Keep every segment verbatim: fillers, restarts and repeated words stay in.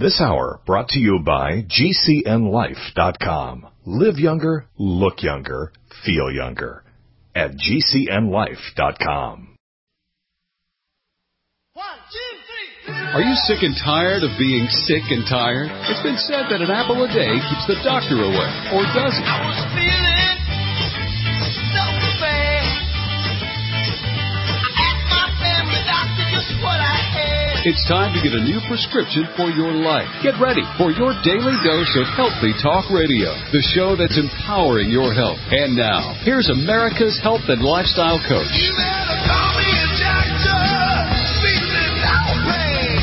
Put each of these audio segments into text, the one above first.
This hour brought to you by G C N life dot com. Live younger, look younger, feel younger at G C N life dot com. One, two, three. Are you sick and tired of being sick and tired? It's been said that an apple a day keeps the doctor away, or does it? I was feeling so bad. I asked my family doctor just what I had. It's time to get a new prescription for your life. Get ready for your daily dose of Healthy Talk Radio, the show that's empowering your health. And now, here's America's health and lifestyle coach. You better call me a doctor. Feeling no pain.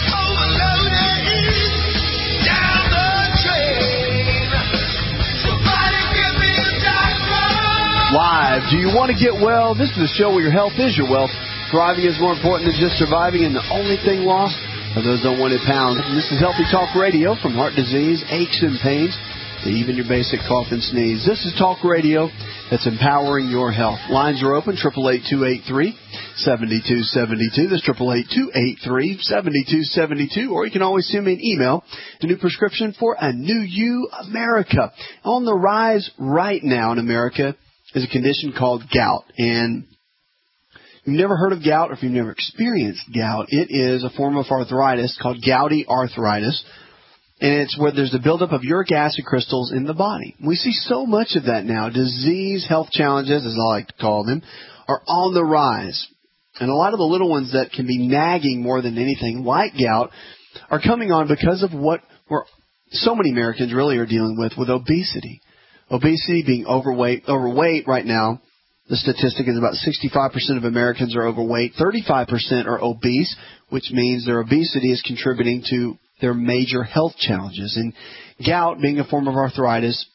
Overloaded. Down the drain. Somebody give me a doctor. Live. Do you want to get well? This is the show where your health is your wealth. Thriving is more important than just surviving, and the only thing lost are those unwanted pounds. And this is Healthy Talk Radio, from heart disease, aches and pains, to even your basic cough and sneeze. This is Talk Radio that's empowering your health. Lines are open, eight eight eight, two eight three, seven two seven two. That's eight eight eight, two eight three, seven two seven two. Or you can always send me an email, a new prescription for a new you, America. On the rise right now in America is a condition called gout. And if you've never heard of gout, or if you've never experienced gout, it is a form of arthritis called gouty arthritis, and it's where there's a buildup of uric acid crystals in the body. We see so much of that now. Disease, health challenges, as I like to call them, are on the rise. And a lot of the little ones that can be nagging more than anything, like gout, are coming on because of what we're, so many Americans really are dealing with, with obesity. Obesity, being overweight, overweight right now. The statistic is about sixty-five percent of Americans are overweight, thirty-five percent are obese, which means their obesity is contributing to their major health challenges. And gout, being a form of arthritis,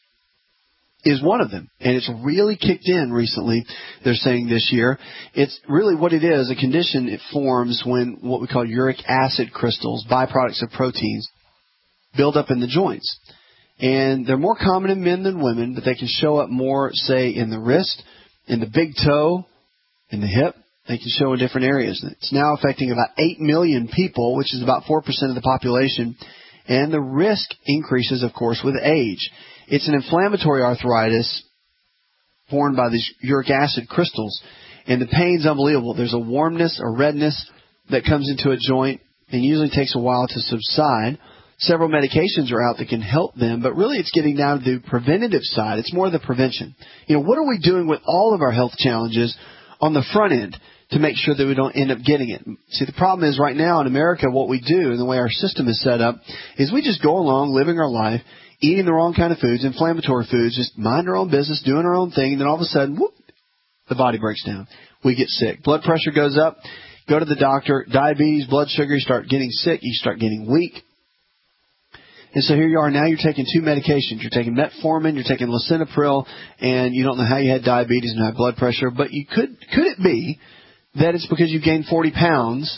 is one of them. And it's really kicked in recently, they're saying this year. It's really what it is, a condition it forms when what we call uric acid crystals, byproducts of proteins, build up in the joints. And they're more common in men than women, but they can show up more, say, in the wrist, in the big toe, in the hip. They can show in different areas. It's now affecting about eight million people, which is about four percent of the population. And the risk increases, of course, with age. It's an inflammatory arthritis formed by these uric acid crystals. And the pain's unbelievable. There's a warmness, a redness that comes into a joint and usually takes a while to subside. Several medications are out that can help them, but really it's getting down to the preventative side. It's more the prevention. You know, what are we doing with all of our health challenges on the front end to make sure that we don't end up getting it? See, the problem is right now in America, what we do and the way our system is set up is we just go along living our life, eating the wrong kind of foods, inflammatory foods, just mind our own business, doing our own thing, and then all of a sudden, whoop, the body breaks down. We get sick. Blood pressure goes up. Go to the doctor. Diabetes, blood sugar, you start getting sick. You start getting weak. And so here you are. Now you're taking two medications. You're taking metformin, you're taking lisinopril, and you don't know how you had diabetes and high blood pressure. But you could could it be that it's because you gained forty pounds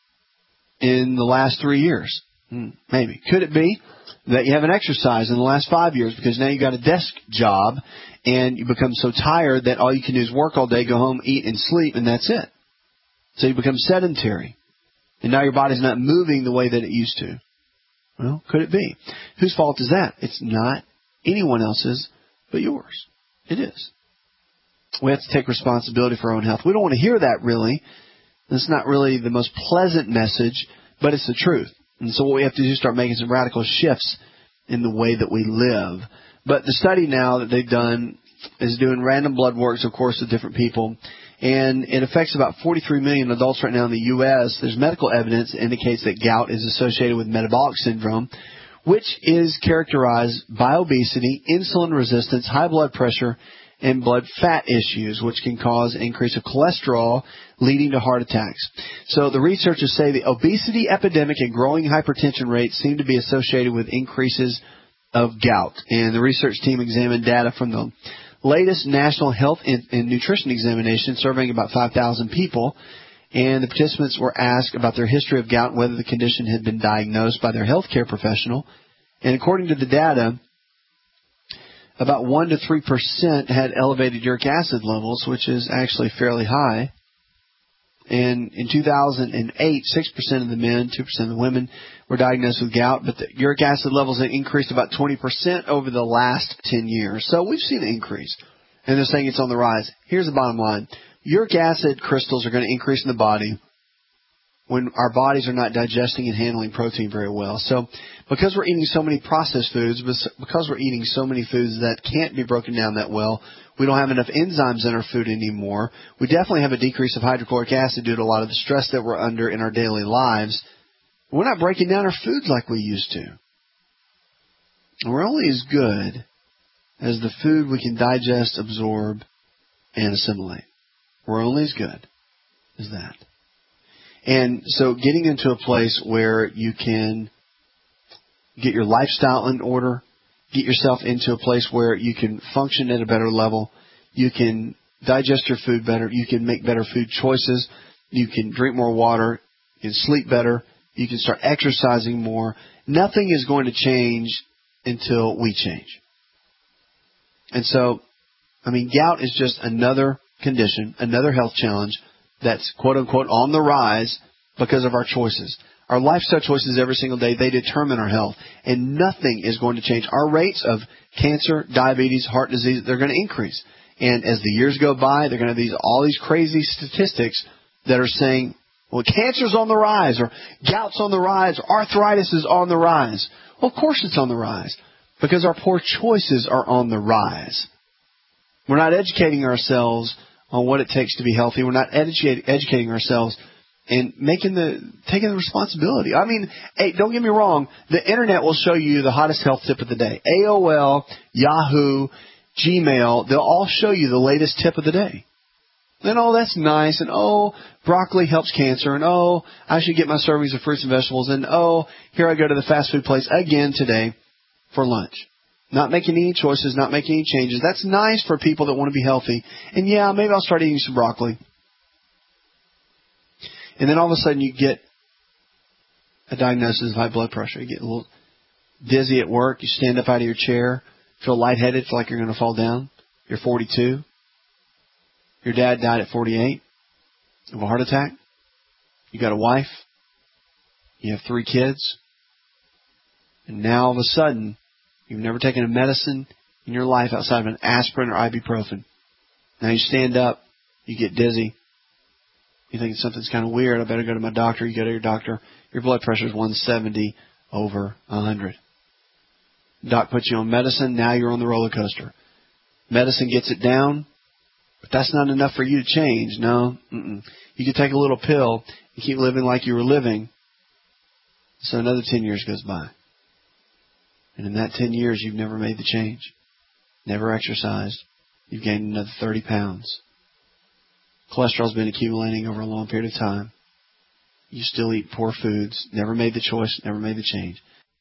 in the last three years? Hmm, maybe. Could it be that you haven't exercised in the last five years because now you got a desk job and you become so tired that all you can do is work all day, go home, eat, and sleep, and that's it. So you become sedentary. And now your body's not moving the way that it used to. Well, could it be? Whose fault is that? It's not anyone else's but yours. It is. We have to take responsibility for our own health. We don't want to hear that, really. It's not really the most pleasant message, but it's the truth. And so what we have to do is start making some radical shifts in the way that we live. But the study now that they've done is doing random blood works, of course, with different people. And it affects about forty-three million adults right now in the U S There's medical evidence that indicates that gout is associated with metabolic syndrome, which is characterized by obesity, insulin resistance, high blood pressure, and blood fat issues, which can cause an increase of cholesterol, leading to heart attacks. So the researchers say the obesity epidemic and growing hypertension rates seem to be associated with increases of gout. And the research team examined data from the latest National Health and, and Nutrition Examination, surveying about five thousand people, and the participants were asked about their history of gout and whether the condition had been diagnosed by their healthcare professional. And according to the data, about one to three percent had elevated uric acid levels, which is actually fairly high. And in two thousand eight, six percent of the men, two percent of the women were diagnosed with gout, but the uric acid levels have increased about twenty percent over the last ten years. So we've seen an increase, and they're saying it's on the rise. Here's the bottom line. Uric acid crystals are going to increase in the body when our bodies are not digesting and handling protein very well. So because we're eating so many processed foods, because we're eating so many foods that can't be broken down that well, we don't have enough enzymes in our food anymore. We definitely have a decrease of hydrochloric acid due to a lot of the stress that we're under in our daily lives. We're not breaking down our foods like we used to. And we're only as good as the food we can digest, absorb, and assimilate. We're only as good as that. And so getting into a place where you can get your lifestyle in order, get yourself into a place where you can function at a better level, you can digest your food better, you can make better food choices, you can drink more water, you can sleep better, you can start exercising more. Nothing is going to change until we change. And so, I mean, gout is just another condition, another health challenge that's quote-unquote on the rise because of our choices. Our lifestyle choices every single day, they determine our health. And nothing is going to change. Our rates of cancer, diabetes, heart disease, they're going to increase. And as the years go by, they're going to have these all these crazy statistics that are saying, well, cancer's on the rise, or gout's on the rise, or arthritis is on the rise. Well, of course it's on the rise, because our poor choices are on the rise. We're not educating ourselves on what it takes to be healthy. We're not educate, educating ourselves and making the taking the responsibility. I mean, hey, don't get me wrong. The Internet will show you the hottest health tip of the day. A O L, Yahoo, Gmail, they'll all show you the latest tip of the day. And, oh, that's nice. And, oh, broccoli helps cancer. And, oh, I should get my servings of fruits and vegetables. And, oh, here I go to the fast food place again today for lunch. Not making any choices, not making any changes. That's nice for people that want to be healthy. And, yeah, maybe I'll start eating some broccoli. And then all of a sudden you get a diagnosis of high blood pressure. You get a little dizzy at work. You stand up out of your chair, feel lightheaded, feel like you're going to fall down. You're forty-two. Your dad died at forty-eight of a heart attack. You got a wife. You have three kids. And now all of a sudden, you've never taken a medicine in your life outside of an aspirin or ibuprofen. Now you stand up, you get dizzy. You think something's kind of weird. I better go to my doctor. You go to your doctor. Your blood pressure is one seventy over one hundred. Doc puts you on medicine. Now you're on the roller coaster. Medicine gets it down, but that's not enough for you to change. No. Mm-mm. You can take a little pill and keep living like you were living. So another ten years goes by. And in that ten years, you've never made the change. Never exercised. You've gained another thirty pounds. Cholesterol's been accumulating over a long period of time. You still eat poor foods. Never made the choice. Never made the change.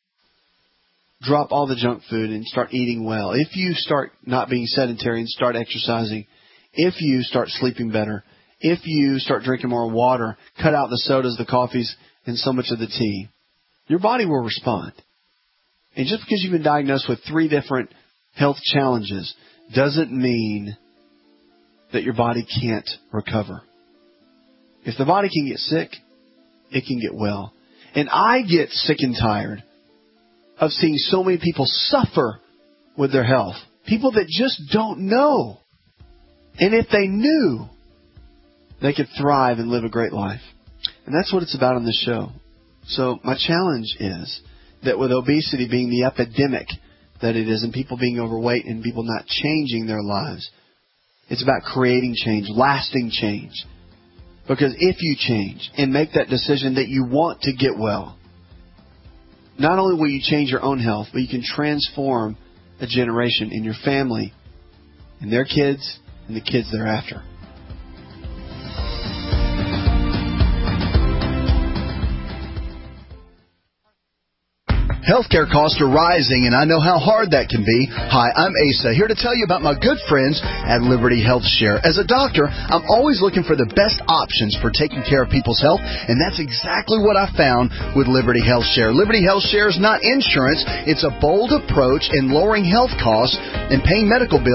Drop all the junk food and start eating well. If you start not being sedentary and start exercising, if you start sleeping better, if you start drinking more water, cut out the sodas, the coffees, and so much of the tea, your body will respond. And just because you've been diagnosed with three different health challenges doesn't mean that your body can't recover. If the body can get sick, it can get well. And I get sick and tired of seeing so many people suffer with their health. People that just don't know. And if they knew, they could thrive and live a great life. And that's what it's about on this show. So my challenge is that with obesity being the epidemic that it is, and people being overweight and people not changing their lives, it's about creating change, lasting change. Because if you change and make that decision that you want to get well, not only will you change your own health, but you can transform a generation in your family and their kids and the kids thereafter. Healthcare costs are rising, and I know how hard that can be. Hi, I'm Asa, here to tell you about my good friends at Liberty Health Share. As a doctor, I'm always looking for the best options for taking care of people's health, and that's exactly what I found with Liberty Health Share. Liberty Health Share is not insurance. It's a bold approach in lowering health costs and paying medical bills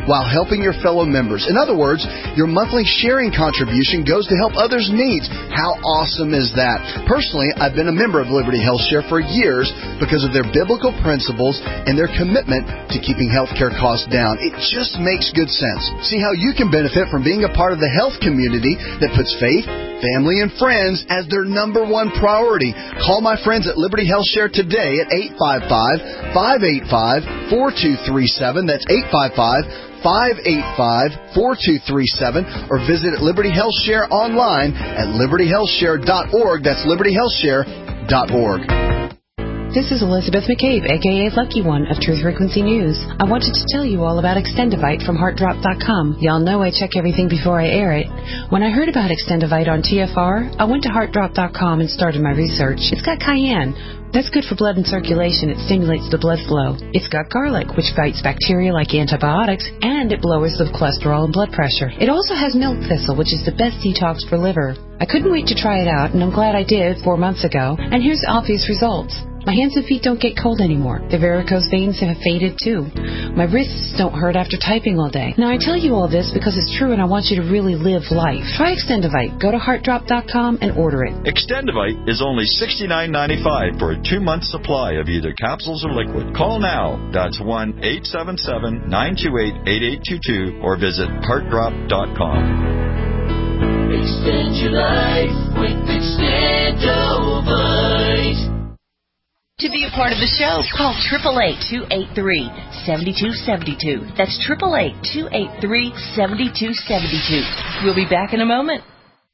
while helping your fellow members. In other words, your monthly sharing contribution goes to help others' needs. How awesome is that? Personally, I've been a member of Liberty Health Share for years because of their biblical principles and their commitment to keeping healthcare costs down. It just makes good sense. See how you can benefit from being a part of the health community that puts faith, family, and friends as their number one priority. Call my friends at Liberty Health Share today at eight five five, five eight five, four two three seven. That's eight five five, five eight five, four two three seven. Or visit Liberty Health Share online at liberty health share dot org. That's liberty health share dot org. This is Elizabeth McCabe, a k a. Lucky One of Truth Frequency News. I wanted to tell you all about Extendivite from heart drop dot com. Y'all know I check everything before I air it. When I heard about Extendivite on T F R, I went to heart drop dot com and started my research. It's got cayenne. That's good for blood and circulation. It stimulates the blood flow. It's got garlic, which fights bacteria like antibiotics, and it lowers the cholesterol and blood pressure. It also has milk thistle, which is the best detox for liver. I couldn't wait to try it out, and I'm glad I did four months ago. And here's the obvious results. My hands and feet don't get cold anymore. The varicose veins have faded too. My wrists don't hurt after typing all day. Now I tell you all this because it's true and I want you to really live life. Try Extendivite. Go to heart drop dot com and order it. Extendivite is only sixty-nine ninety-five for a two-month supply of either capsules or liquid. Call now. That's one eight seven seven, nine two eight, eight eight two two or visit heart drop dot com. Extend your life with Extendivite. To be a part of the show, call eight eight eight, two eight three, seven two seven two. That's eight eight eight, two eight three, seven two seven two. We'll be back in a moment.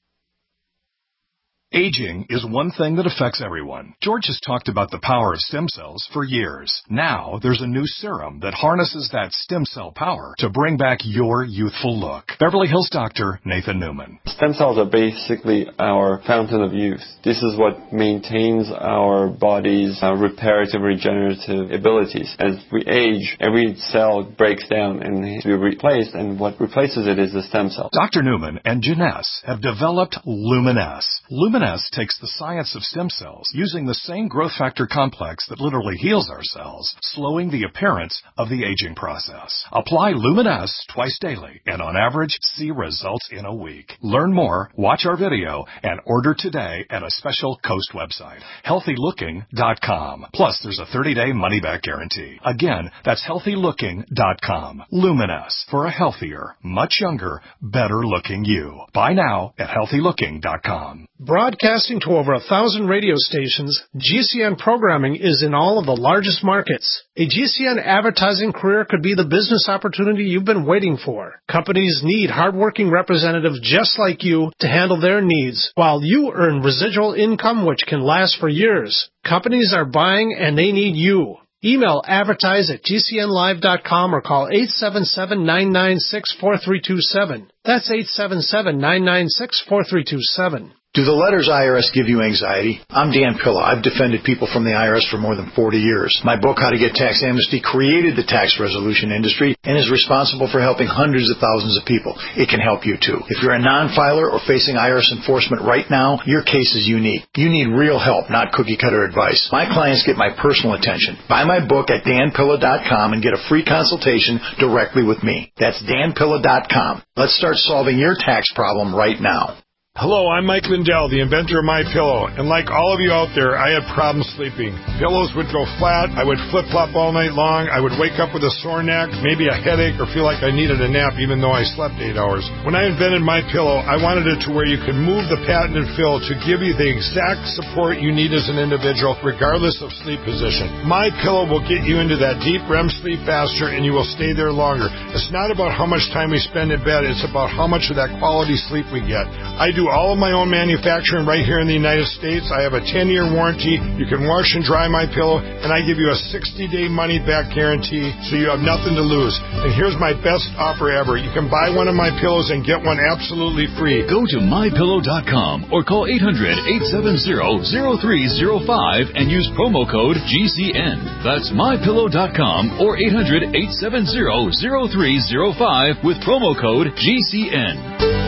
Aging is one thing that affects everyone. George has talked about the power of stem cells for years. Now, there's a new serum that harnesses that stem cell power to bring back your youthful look. Beverly Hills doctor Nathan Newman. Stem cells are basically our fountain of youth. This is what maintains our body's uh, reparative, regenerative abilities. As we age, every cell breaks down and needs to be replaced, and what replaces it is the stem cell. Doctor Newman and Janess have developed Luminesce. Luminesce takes the science of stem cells, using the same growth factor complex that literally heals our cells, slowing the appearance of the aging process. Apply Luminesce twice daily, and on average, see results in a week. Learn more, watch our video, and order today at a special Coast website, healthy looking dot com. Plus, there's a thirty-day money-back guarantee. Again, that's healthy looking dot com. Luminesce, for a healthier, much younger, better-looking you. Buy now at healthy looking dot com. Broadcasting to over a thousand radio stations, G C N programming is in all of the largest markets. A G C N advertising career could be the business opportunity you've been waiting for. Companies need hardworking representatives just like you to handle their needs, while you earn residual income which can last for years. Companies are buying and they need you. Email advertise at G C N live dot com or call eight seven seven, nine nine six, four three two seven. That's eight seven seven, nine nine six, four three two seven. Do the letters I R S give you anxiety? I'm Dan Pilla. I've defended people from the I R S for more than forty years. My book, How to Get Tax Amnesty, created the tax resolution industry and is responsible for helping hundreds of thousands of people. It can help you too. If you're a non-filer or facing I R S enforcement right now, your case is unique. You need real help, not cookie-cutter advice. My clients get my personal attention. Buy my book at dan pilla dot com and get a free consultation directly with me. That's dan pilla dot com. Let's start solving your tax problem right now. Hello, I'm Mike Lindell, the inventor of MyPillow, and like all of you out there, I had problems sleeping. Pillows would go flat, I would flip-flop all night long, I would wake up with a sore neck, maybe a headache, or feel like I needed a nap even though I slept eight hours. When I invented MyPillow, I wanted it to where you could move the patented fill to give you the exact support you need as an individual, regardless of sleep position. MyPillow will get you into that deep R E M sleep faster, and you will stay there longer. It's not about how much time we spend in bed, it's about how much of that quality sleep we get. I do all of my own manufacturing right here in the United States. I have a ten-year warranty. You can wash and dry my pillow, and I give you a sixty-day money-back guarantee, so you have nothing to lose. And here's my best offer ever. You can buy one of my pillows and get one absolutely free. Go to my pillow dot com or call eight hundred, eight seven zero, zero three zero five and use promo code G C N. That's my pillow dot com or eight hundred, eight seven zero, zero three zero five with promo code G C N.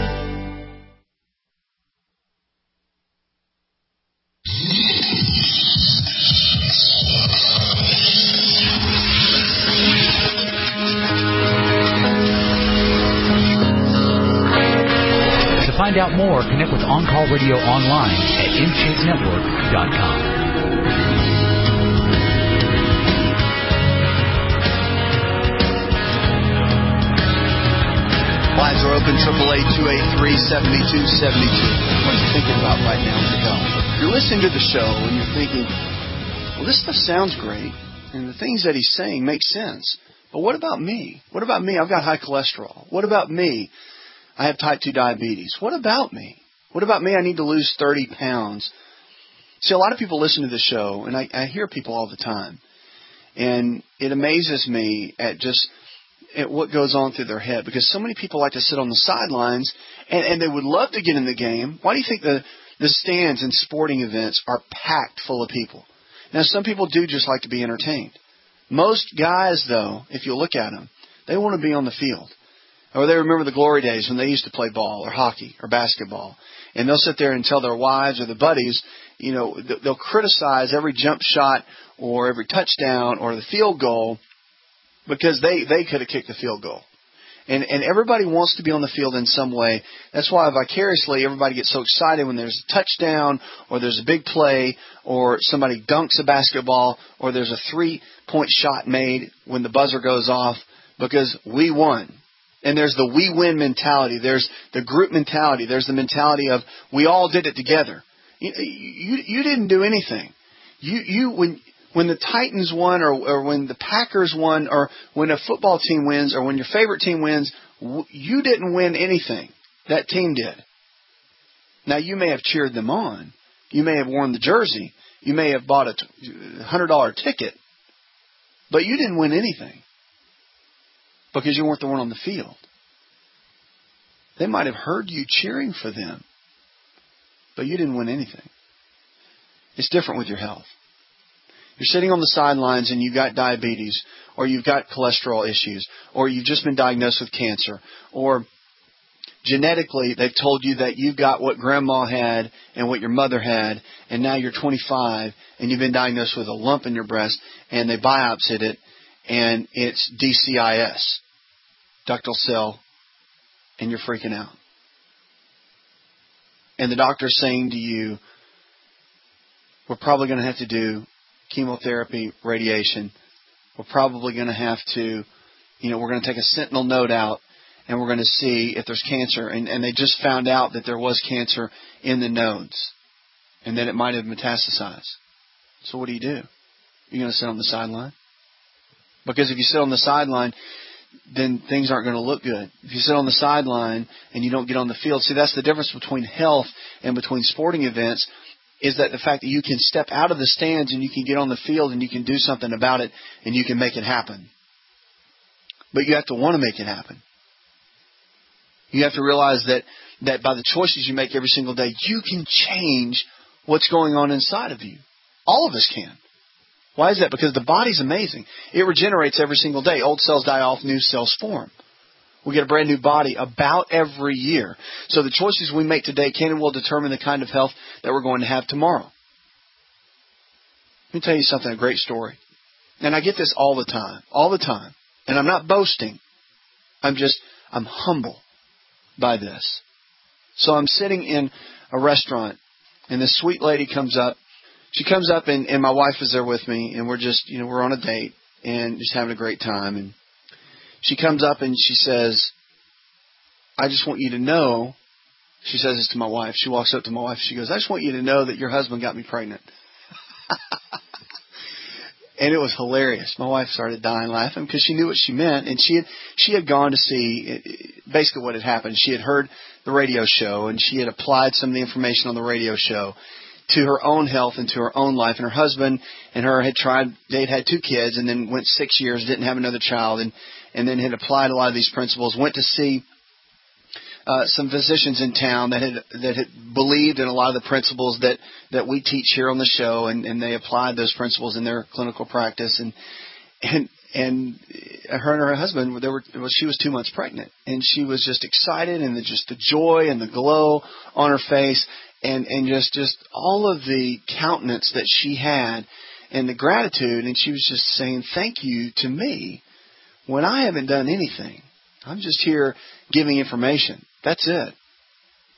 out more, connect with On Call Radio online at in shape network dot com. Lines are open, triple eight, two eight three, seven two seven two. What are you thinking about right now as you go? You're listening to the show and you're thinking, well, this stuff sounds great, and the things that he's saying make sense. But what about me? What about me? I've got high cholesterol. What about me? I have type two diabetes. What about me? What about me? I need to lose thirty pounds. See, a lot of people listen to the show, and I, I hear people all the time. And it amazes me at just at what goes on through their head, because so many people like to sit on the sidelines, and, and they would love to get in the game. Why do you think the, the stands in sporting events are packed full of people? Now, some people do just like to be entertained. Most guys, though, if you look at them, they want to be on the field. Or they remember the glory days when they used to play ball or hockey or basketball. And they'll sit there and tell their wives or their buddies, you know, they'll criticize every jump shot or every touchdown or the field goal because they, they could have kicked the field goal. And and everybody wants to be on the field in some way. That's why vicariously everybody gets so excited when there's a touchdown or there's a big play or somebody dunks a basketball or there's a three-point shot made when the buzzer goes off, because we won. And there's the we win mentality. There's the group mentality. There's the mentality of we all did it together. You you, you didn't do anything. You you when when the Titans won, or, or when the Packers won, or when a football team wins, or when your favorite team wins, you didn't win anything. That team did. Now, you may have cheered them on. You may have worn the jersey. You may have bought a one hundred dollars ticket. But you didn't win anything because you weren't the one on the field. They might have heard you cheering for them, but you didn't win anything. It's different with your health. You're sitting on the sidelines and you've got diabetes, or you've got cholesterol issues, or you've just been diagnosed with cancer, or genetically they've told you that you've got what grandma had and what your mother had, and now you're twenty-five and you've been diagnosed with a lump in your breast, and they biopsied it, and it's D C I S, ductal cell, and you're freaking out. And the doctor's saying to you, we're probably going to have to do chemotherapy, radiation. We're probably going to have to, you know, we're going to take a sentinel node out and we're going to see if there's cancer. And, and they just found out that there was cancer in the nodes and that it might have metastasized. So what do you do? You're going to sit on the sideline? Because if you sit on the sideline, then things aren't going to look good. If you sit on the sideline and you don't get on the field, see, that's the difference between health and between sporting events, is that the fact that you can step out of the stands and you can get on the field and you can do something about it and you can make it happen. But you have to want to make it happen. You have to realize that, that by the choices you make every single day, you can change what's going on inside of you. All of us can. Why is that? Because the body's amazing. It regenerates every single day. Old cells die off, new cells form. We get a brand new body about every year. So the choices we make today can and will determine the kind of health that we're going to have tomorrow. Let me tell you something, a great story. And I get this all the time, all the time. And I'm not boasting. I'm just, I'm humble by this. So I'm sitting in a restaurant, and this sweet lady comes up. She comes up, and, and my wife is there with me, and we're just, you know, we're on a date and just having a great time. And she comes up and she says, I just want you to know, she says this to my wife. She walks up to my wife. She goes, I just want you to know that your husband got me pregnant. And it was hilarious. My wife started dying laughing because she knew what she meant. And she had, she had gone to see basically what had happened. She had heard the radio show, and she had applied some of the information on the radio show to her own health and to her own life. And her husband and her had tried, they'd had two kids and then went six years, didn't have another child, and, and then had applied a lot of these principles, went to see uh, some physicians in town that had that had believed in a lot of the principles that, that we teach here on the show, and, and they applied those principles in their clinical practice. And and and her and her husband, they were, she was two months pregnant, and she was just excited, and the, just the joy and the glow on her face, and, and just, just all of the countenance that she had and the gratitude. And she was just saying, thank you to me when I haven't done anything. I'm just here giving information. That's it.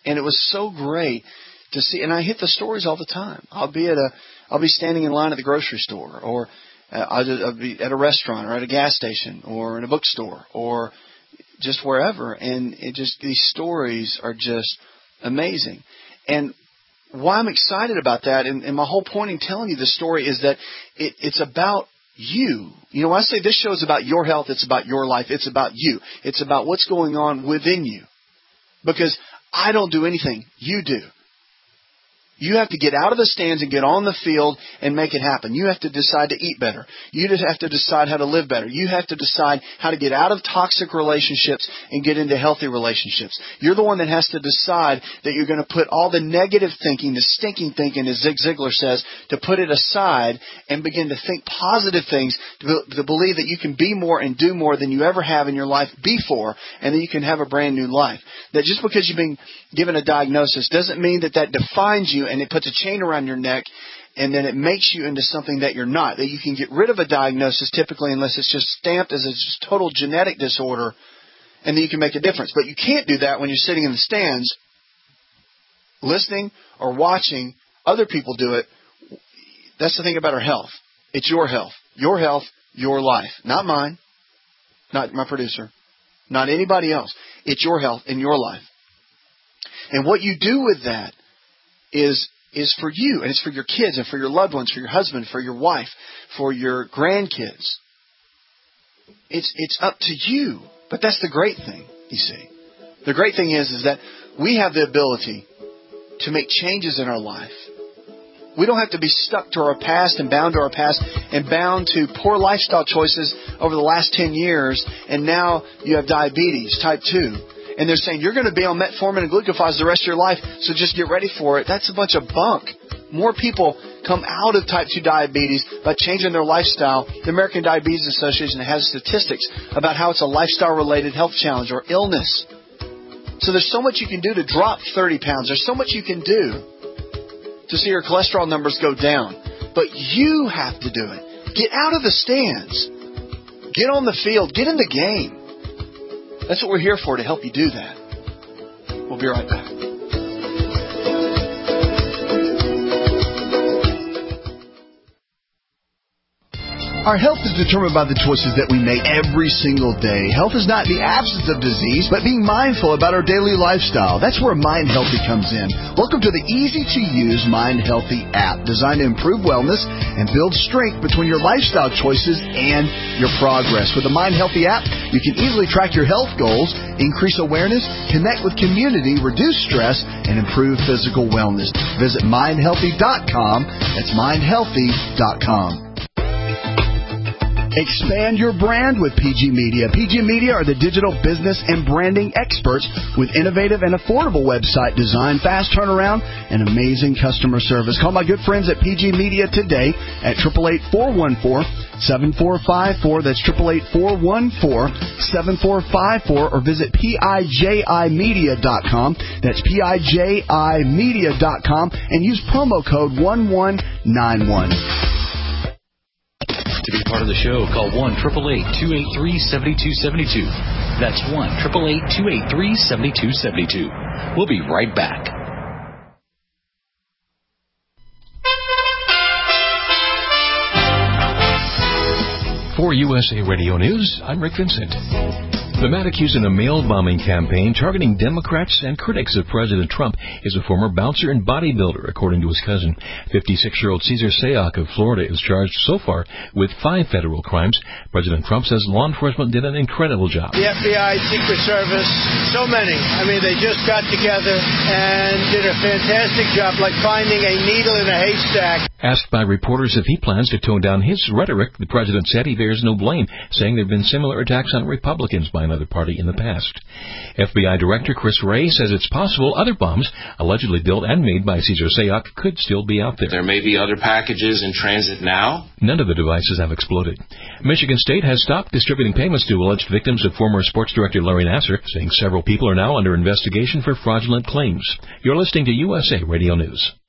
And it was so great to see. And I hit the stories all the time. I'll be at a, I'll be standing in line at the grocery store, or uh, I'll, just, I'll be at a restaurant, or at a gas station, or in a bookstore, or just wherever. And it just, these stories are just amazing. And why I'm excited about that, and, and my whole point in telling you the story is that it, it's about you. You know, when I say this show is about your health, it's about your life, it's about you. It's about what's going on within you. Because I don't do anything. You do. You have to get out of the stands and get on the field and make it happen. You have to decide to eat better. You just have to decide how to live better. You have to decide how to get out of toxic relationships and get into healthy relationships. You're the one that has to decide that you're going to put all the negative thinking, the stinking thinking, as Zig Ziglar says, to put it aside and begin to think positive things, to, to believe that you can be more and do more than you ever have in your life before, and that you can have a brand new life. That just because you've been given a diagnosis doesn't mean that that defines you and it puts a chain around your neck and then it makes you into something that you're not. That you can get rid of a diagnosis typically unless it's just stamped as a just total genetic disorder, and then you can make a difference. But you can't do that when you're sitting in the stands listening or watching other people do it. That's the thing about our health. It's your health. Your health, your life. Not mine. Not my producer. Not anybody else. It's your health and your life. And what you do with that is is for you, and it's for your kids and for your loved ones, for your husband, for your wife, for your grandkids. It's it's up to you. But that's the great thing, you see. The great thing is, is that we have the ability to make changes in our life. We don't have to be stuck to our past and bound to our past and bound to poor lifestyle choices over the last ten years, and now you have diabetes, type two. And they're saying, you're going to be on metformin and glucophage the rest of your life, so just get ready for it. That's a bunch of bunk. More people come out of type two diabetes by changing their lifestyle. The American Diabetes Association has statistics about how it's a lifestyle-related health challenge or illness. So there's so much you can do to drop thirty pounds. There's so much you can do to see your cholesterol numbers go down. But you have to do it. Get out of the stands. Get on the field. Get in the game. That's what we're here for, to help you do that. We'll be right back. Our health is determined by the choices that we make every single day. Health is not the absence of disease, but being mindful about our daily lifestyle. That's where Mind Healthy comes in. Welcome to the easy-to-use Mind Healthy app, designed to improve wellness and build strength between your lifestyle choices and your progress. With the Mind Healthy app, you can easily track your health goals, increase awareness, connect with community, reduce stress, and improve physical wellness. Visit mind healthy dot com. That's mind healthy dot com. Expand your brand with P G Media. P G Media are the digital business and branding experts with innovative and affordable website design, fast turnaround, and amazing customer service. Call my good friends at P G Media today at eight eight eight, four one four, seven four five four. That's eight eight eight, four one four, seven four five four, or visit P I J I media dot com. That's P I J I media dot com and use promo code one one nine one. To be part of the show, call one eight eight eight, two eight three, seven two seven two. That's one eight eight eight, two eight three, seven two seven two. We'll be right back. For U S A Radio News, I'm Rick Vincent. The man accused in a mail bombing campaign targeting Democrats and critics of President Trump is a former bouncer and bodybuilder, according to his cousin. fifty-six-year-old Cesar Sayoc of Florida is charged so far with five federal crimes. President Trump says law enforcement did an incredible job. The F B I, Secret Service, so many. I mean, they just got together and did a fantastic job, like finding a needle in a haystack. Asked by reporters if he plans to tone down his rhetoric, the president said he bears no blame, saying there have been similar attacks on Republicans by another party in the past. F B I Director Chris Wray says it's possible other bombs, allegedly built and made by Cesar Sayoc, could still be out there. There may be other packages in transit now. None of the devices have exploded. Michigan State has stopped distributing payments to alleged victims of former sports director Larry Nassar, saying several people are now under investigation for fraudulent claims. You're listening to U S A Radio News.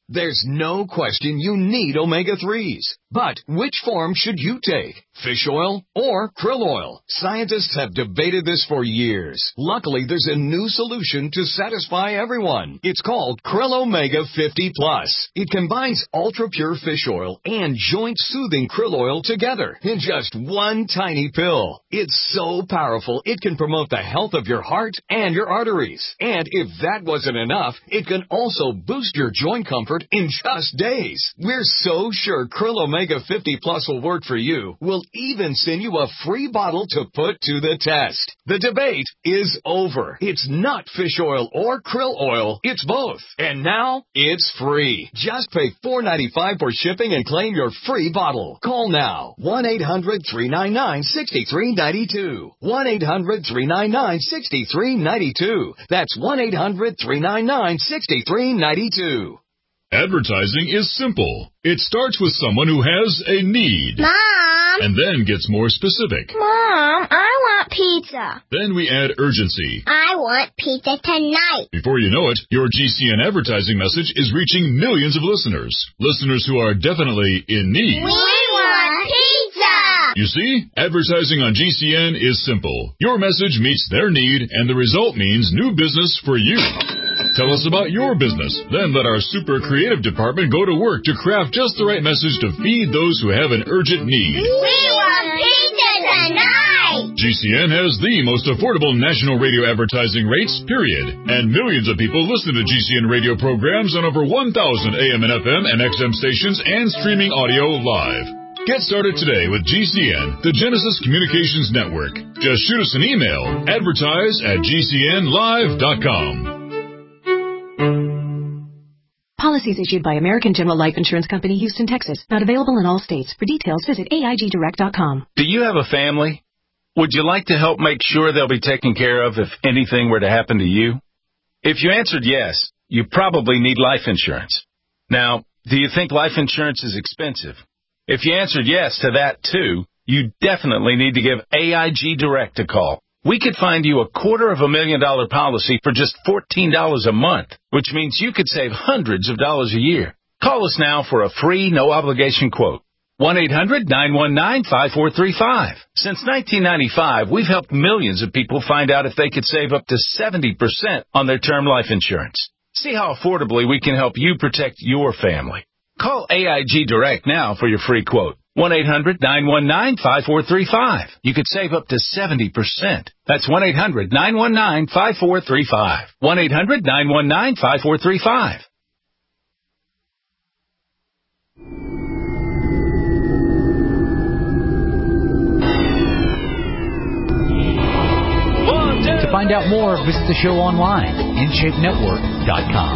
There's no question you need omega threes. But which form should you take? Fish oil or krill oil? Scientists have debated this for years. Luckily, there's a new solution to satisfy everyone. It's called Krill Omega fifty plus. It combines ultra-pure fish oil and joint-soothing krill oil together in just one tiny pill. It's so powerful, it can promote the health of your heart and your arteries. And if that wasn't enough, it can also boost your joint comfort in just days. We're so sure Krill Omega fifty plus will work for you. We'll even send you a free bottle to put to the test. The debate is over. It's not fish oil or krill oil. It's both. And now it's free. Just pay four dollars and ninety-five cents for shipping and claim your free bottle. Call now. one eight hundred three nine nine six three nine two. one eight hundred three nine nine six three nine two. That's one eight hundred three nine nine six three nine two. Advertising is simple. It starts with someone who has a need. Mom! And then gets more specific. Mom, I want pizza. Then we add urgency. I want pizza tonight. Before you know it, your G C N advertising message is reaching millions of listeners. Listeners who are definitely in need. We want pizza! You see, advertising on G C N is simple. Your message meets their need, and the result means new business for you. Tell us about your business. Then let our super creative department go to work to craft just the right message to feed those who have an urgent need. We want pizza tonight! G C N has the most affordable national radio advertising rates, period. And millions of people listen to G C N radio programs on over one thousand A M and F M and X M stations and streaming audio live. Get started today with G C N, the Genesis Communications Network. Just shoot us an email, advertise at G C N live dot com. Policies issued by American General Life Insurance Company, Houston, Texas. Not available in all states. For details, visit A I G direct dot com. Do you have a family? Would you like to help make sure they'll be taken care of if anything were to happen to you? If you answered yes, you probably need life insurance. Now, do you think life insurance is expensive? If you answered yes to that too, you definitely need to give A I G Direct a call. We could find you a quarter of a million dollar policy for just fourteen dollars a month, which means you could save hundreds of dollars a year. Call us now for a free, no-obligation quote. one eight hundred nine one nine five four three five. Since nineteen ninety-five, we've helped millions of people find out if they could save up to seventy percent on their term life insurance. See how affordably we can help you protect your family. Call A I G Direct now for your free quote. one eight hundred nine one nine five four three five. You could save up to seventy percent. That's one eight hundred nine one nine five four three five. one eight hundred nine one nine five four three five. To find out more, visit the show online, in shape network dot com.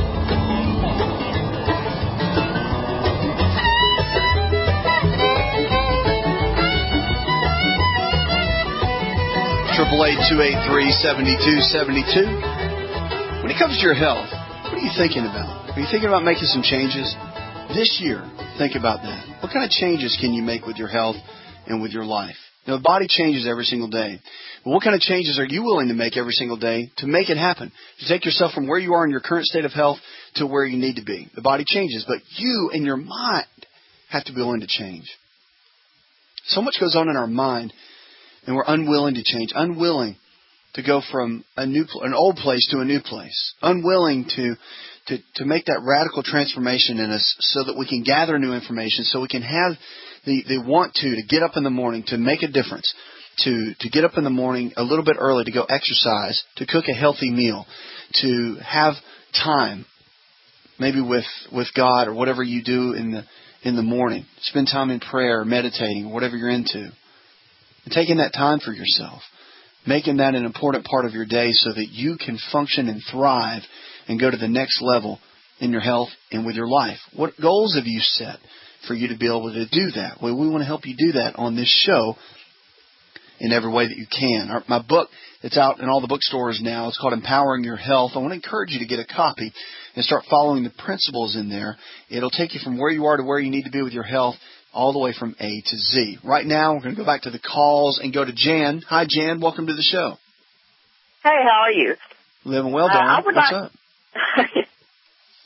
Triple eight two eight three seventy two seventy two. When it comes to your health, what are you thinking about? Are you thinking about making some changes this year? Think about that. What kind of changes can you make with your health and with your life? You know, the body changes every single day. But what kind of changes are you willing to make every single day to make it happen? To take yourself from where you are in your current state of health to where you need to be. The body changes, but you and your mind have to be willing to change. So much goes on in our mind, and we're unwilling to change, unwilling to go from a new, an old place to a new place, unwilling to, to, to make that radical transformation in us so that we can gather new information, so we can have the, the want to, to get up in the morning, to make a difference, to, to get up in the morning a little bit early to go exercise, to cook a healthy meal, to have time, maybe with, with God or whatever you do in the, in the morning. Spend time in prayer, meditating, whatever you're into. And taking that time for yourself, making that an important part of your day so that you can function and thrive and go to the next level in your health and with your life. What goals have you set for you to be able to do that? Well, we want to help you do that on this show in every way that you can. Our, my book that's out in all the bookstores now, it's called Empowering Your Health. I want to encourage you to get a copy and start following the principles in there. It'll take you from where you are to where you need to be with your health, all the way from A to Z. Right now, we're going to go back to the calls and go to Jan. Hi, Jan. Welcome to the show. Hey, how are you? Living well, uh, darling. I would What's like, up?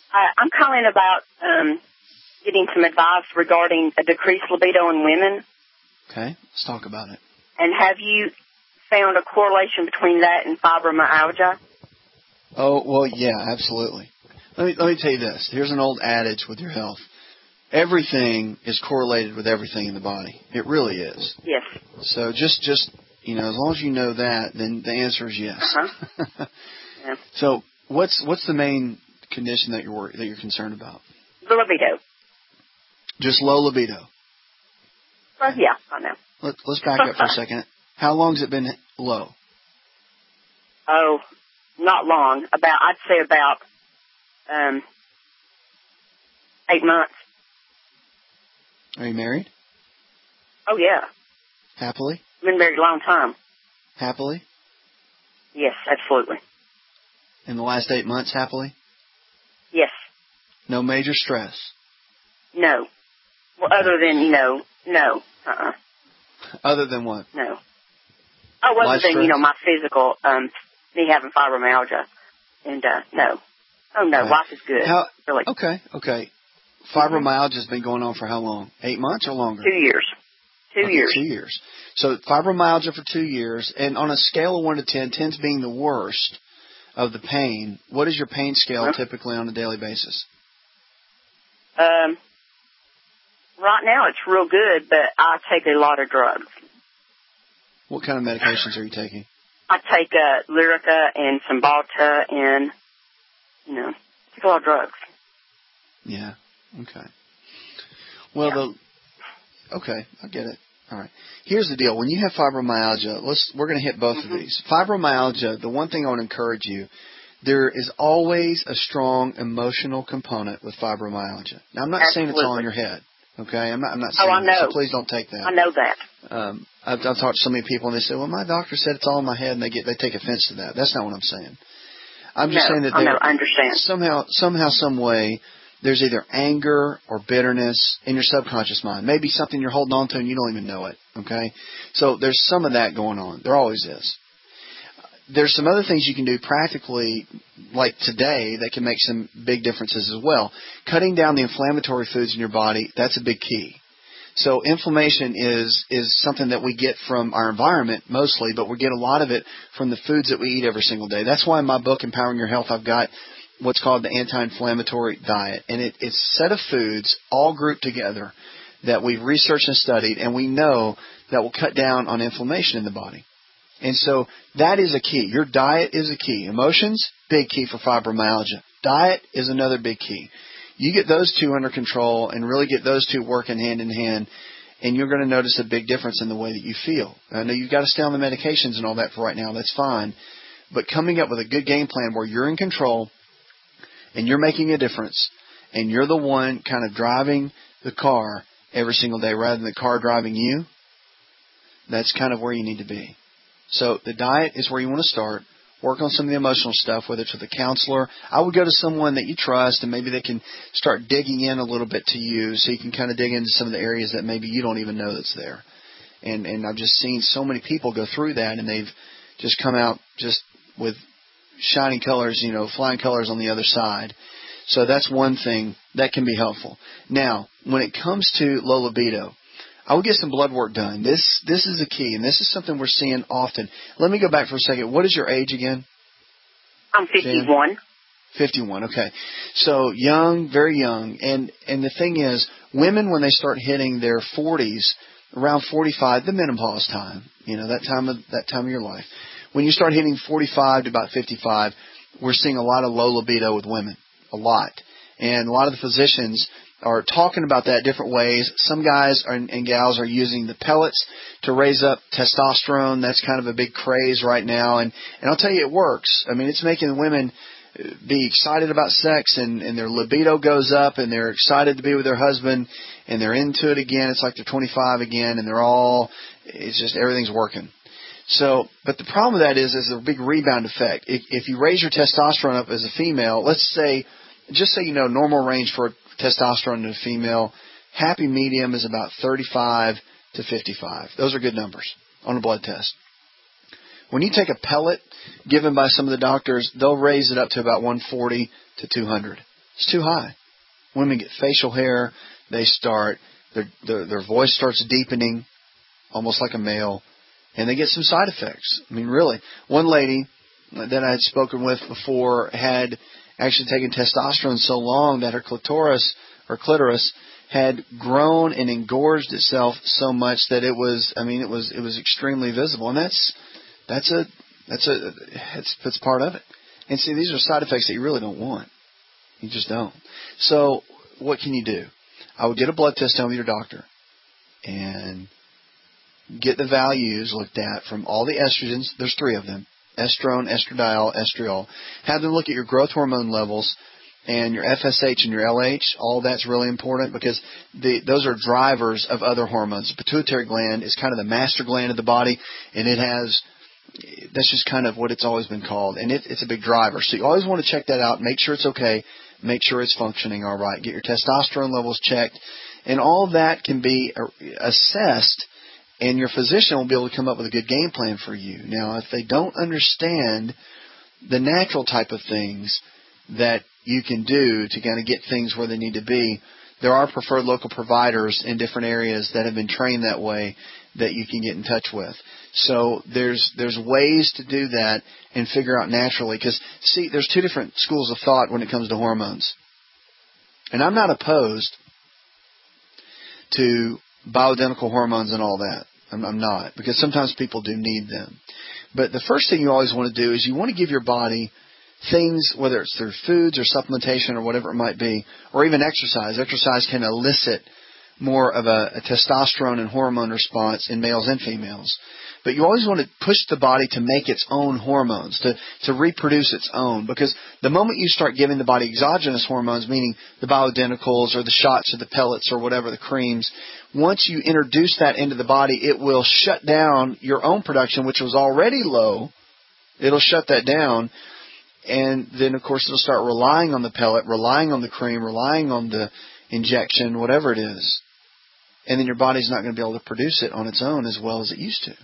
I, I'm calling about um, getting some advice regarding a decreased libido in women. Okay, let's talk about it. And have you found a correlation between that and fibromyalgia? Oh, well, yeah, absolutely. Let me, let me tell you this. Here's an old adage with your health. Everything is correlated with everything in the body. It really is. Yes. So just, just you know, as long as you know that, then the answer is yes. Uh-huh. Yeah. So what's what's the main condition that you're worried, that you're concerned about? The libido. Just low libido. Well, yeah, I know. Let, let's back up for a second. How long has it been low? Oh, not long. About, I'd say about um, eight months. Are you married? Oh, yeah. Happily? Been married a long time. Happily? Yes, absolutely. In the last eight months, happily? Yes. No major stress? No. Well, other than, you know, no. Uh-uh. Other than what? No. Oh, other Life than, stress? you know, my physical, um, me having fibromyalgia. And, uh, no. Oh, no, Okay. life is good. How, really. Okay, okay. Fibromyalgia has been going on for how long? Eight months or longer? Two years. Two okay, years. Two years. So fibromyalgia for two years, and on a scale of one to ten, ten's being the worst of the pain. What is your pain scale huh? typically on a daily basis? Um, right now it's real good, but I take a lot of drugs. What kind of medications are you taking? I take uh, Lyrica and Cymbalta and, you know, take a lot of drugs. Yeah. Okay. Well, yeah. the okay, I get it. All right. Here's the deal. When you have fibromyalgia, let's we're going to hit both mm-hmm. of these. Fibromyalgia, the one thing I want to encourage you, there is always a strong emotional component with fibromyalgia. Now, I'm not Absolutely. saying it's all in your head. Okay, I'm not. I'm not saying oh, I know. That, so please don't take that. I know that. Um, I've, I've talked to so many people, and they say, "Well, my doctor said it's all in my head," and they get they take offense to that. That's not what I'm saying. I'm just no, saying that I, know, I understand. somehow, somehow, some way, there's either anger or bitterness in your subconscious mind. Maybe something you're holding on to and you don't even know it. Okay, so there's some of that going on. There always is. There's some other things you can do practically, like today, that can make some big differences as well. Cutting down the inflammatory foods in your body, that's a big key. So inflammation is is something that we get from our environment mostly, but we get a lot of it from the foods that we eat every single day. That's why in my book, Empowering Your Health, I've got what's called the anti-inflammatory diet. And it, it's a set of foods all grouped together that we've researched and studied, and we know that will cut down on inflammation in the body. And so that is a key. Your diet is a key. Emotions, big key for fibromyalgia. Diet is another big key. You get those two under control and really get those two working hand in hand, and you're going to notice a big difference in the way that you feel. I know you've got to stay on the medications and all that for right now. That's fine. But coming up with a good game plan where you're in control and you're making a difference and you're the one kind of driving the car every single day rather than the car driving you, that's kind of where you need to be. So the diet is where you want to start. Work on some of the emotional stuff, whether it's with a counselor. I would go to someone that you trust, and maybe they can start digging in a little bit to you so you can kind of dig into some of the areas that maybe you don't even know that's there. And and I've just seen so many people go through that, and they've just come out just with shining colors, you know, flying colors on the other side. So that's one thing that can be helpful. Now, when it comes to low libido, I would get some blood work done. This this is the key, and this is something we're seeing often. Let me go back for a second. What is your age again? I'm fifty-one. Jan? fifty-one, okay. So young, very young. And and the thing is, women, when they start hitting their forties, around forty-five, the menopause time, you know, that time of that time of your life. When you start hitting forty-five to about fifty-five, we're seeing a lot of low libido with women, a lot. And a lot of the physicians are talking about that different ways. Some guys are, and gals are using the pellets to raise up testosterone. That's kind of a big craze right now. And, and I'll tell you, it works. I mean, it's making women be excited about sex, and, and their libido goes up, and they're excited to be with their husband, and they're into it again. It's like they're twenty-five again, and they're all, it's just everything's working. So, but the problem with that is, is a big rebound effect. If, if you raise your testosterone up as a female, let's say, just so you know, normal range for testosterone in a female, happy medium is about thirty-five to fifty-five. Those are good numbers on a blood test. When you take a pellet given by some of the doctors, they'll raise it up to about one forty to two hundred. It's too high. Women get facial hair. They start, their, their, their voice starts deepening, almost like a male, and they get some side effects. I mean, really. One lady that I had spoken with before had actually taken testosterone so long that her clitoris or clitoris had grown and engorged itself so much that it was, I mean, it was it was extremely visible, and that's that's a that's a that's, that's part of it. And see, these are side effects that you really don't want. You just don't. So, what can you do? I would get a blood test done with your doctor, and get the values looked at from all the estrogens. There's three of them: estrone, estradiol, estriol. Have them look at your growth hormone levels and your F S H and your L H. All that's really important because the, those are drivers of other hormones. The pituitary gland is kind of the master gland of the body, and it has, that's just kind of what it's always been called, and it, it's a big driver. So you always want to check that out, make sure it's okay, make sure it's functioning all right. Get your testosterone levels checked, and all of that can be assessed, and your physician will be able to come up with a good game plan for you. Now, if they don't understand the natural type of things that you can do to kind of get things where they need to be, there are preferred local providers in different areas that have been trained that way that you can get in touch with. So there's there's ways to do that and figure out naturally. Because, see, there's two different schools of thought when it comes to hormones. And I'm not opposed to bioidentical hormones and all that. I'm, I'm not. Because sometimes people do need them. But the first thing you always want to do is you want to give your body things, whether it's through foods or supplementation or whatever it might be, or even exercise. Exercise can elicit more of a, a testosterone and hormone response in males and females. But you always want to push the body to make its own hormones, to, to reproduce its own. Because the moment you start giving the body exogenous hormones, meaning the bioidenticals or the shots or the pellets or whatever, the creams, once you introduce that into the body, it will shut down your own production, which was already low. It'll shut that down. And then, of course, it'll start relying on the pellet, relying on the cream, relying on the injection, whatever it is. And then your body's not going to be able to produce it on its own as well as it used to.